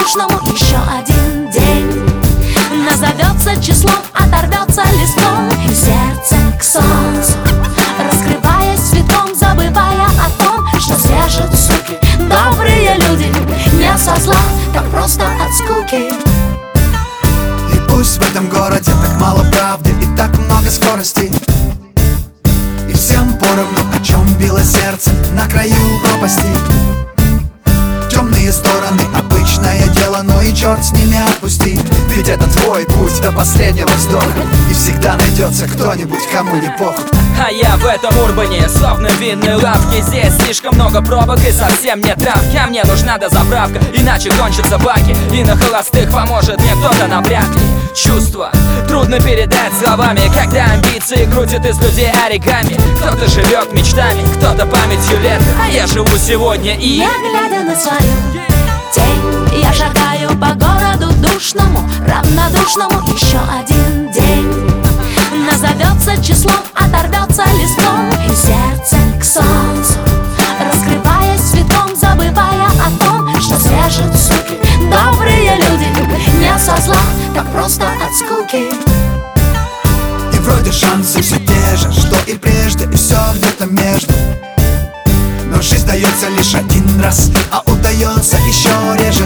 равнодушному еще один день назовется числом, оторвется листом, и сердце к солнцу, раскрываясь цветом, забывая о том, что свяжут суки добрые люди не со зла, так просто от скуки. И пусть в этом городе так мало правды и так много скорости, и всем поровну, о чем било сердце на краю пропасти. Темные стороны — обычное дело, но и черт с ними отпусти. Ведь это твой путь до последнего вздоха, и всегда найдется кто-нибудь, кому не похуй. А я в этом урбане, словно в винной лавке. Здесь слишком много пробок и совсем нет травки. А мне нужна дозаправка, иначе кончатся баки. И на холостых поможет мне кто-то напряг. Чувства трудно передать словами, когда амбиции крутят из людей оригами. Кто-то живет мечтами, кто-то памятью лет, а я живу сегодня и... Не глядя на свою тень, я шагаю по городу душному, равнодушному. Еще один день назовется числом, оторвется листом, и сердце к солнцу, раскрываясь цветом, забывая о том, что свяжут суки добрые люди не со зла, так просто от скуки. И вроде шансы все те же, что и прежде, и все где-то между. Но жизнь дается лишь один раз, а удается еще реже.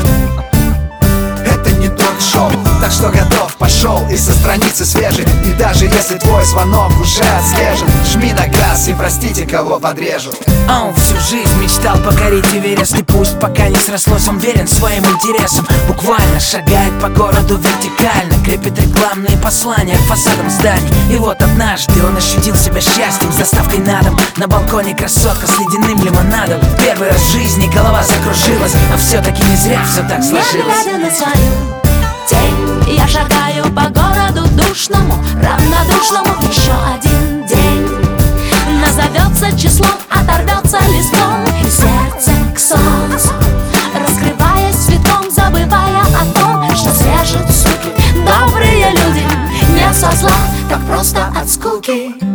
Это не ток-шоу, так что готов, пошел и со страницы свежей. И даже если твой звонок уже отслежен, жми на газ и простите, кого подрежу. Он всю жизнь мечтал покорить Эверест, и пусть пока не срослось, он верен своим интересам. Буквально шагает по городу вертикально, крепит рекламные послания к фасадам зданий. И вот однажды он ощутил себя счастьем с доставкой на дом. На балконе красотка с ледяным лимонадом. Первый раз в жизни голова закружилась, но все-таки не зря все так сложилось. Не глядя на свою тень, я шагаю по городу душному, равнодушному. Еще один день назовется числом, оторвется листом, и сердце к солнцу, раскрываясь цветом, забывая о том, что свяжут суки добрые люди не со зла, так просто от скуки.